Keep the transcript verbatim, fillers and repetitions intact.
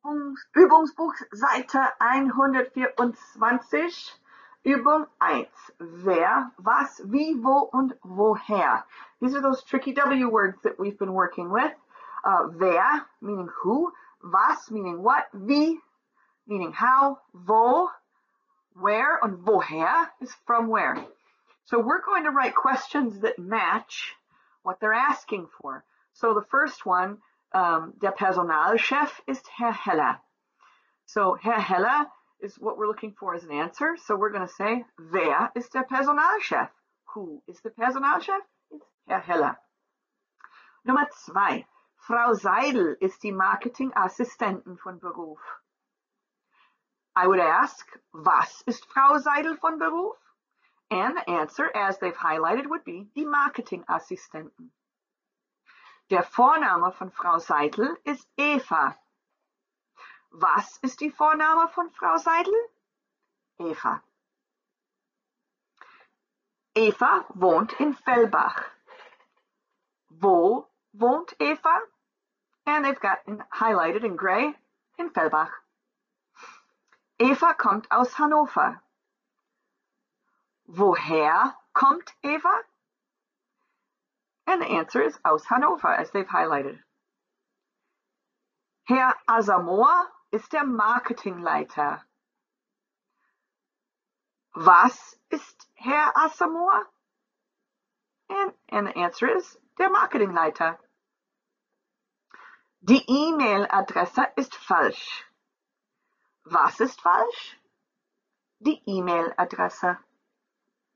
Übungs Übungsbuch, Seite hundertvierundzwanzig, Übung eins. Wer, was, wie, wo, und woher. These are those tricky W words that we've been working with. Uh, wer, meaning who, was, meaning what, wie, meaning how, wo, where, and woher is from where. So we're going to write questions that match what they're asking for. So the first one, um, der Personalchef ist Herr Heller. So Herr Heller is what we're looking for as an answer. So we're going to say, wer ist der Personalchef? Who is the Personalchef? It's Herr Heller. Nummer zwei. Frau Seidel ist die Marketingassistentin von Beruf. I would ask, was ist Frau Seidel von Beruf? And the answer, as they've highlighted, would be die Marketingassistentin. Der Vorname von Frau Seidel ist Eva. Was ist die Vorname von Frau Seidel? Eva. Eva wohnt in Fellbach. Wo wohnt Eva? And they've got in, highlighted in gray, in Fellbach. Eva kommt aus Hannover. Woher kommt Eva? And the answer is aus Hannover, as they've highlighted. Herr Asamoah ist der Marketingleiter. Was ist Herr Asamoah? And, and the answer is der Marketingleiter. Die E-Mail-Adresse ist falsch. Was ist falsch? Die E-Mail-Adresse.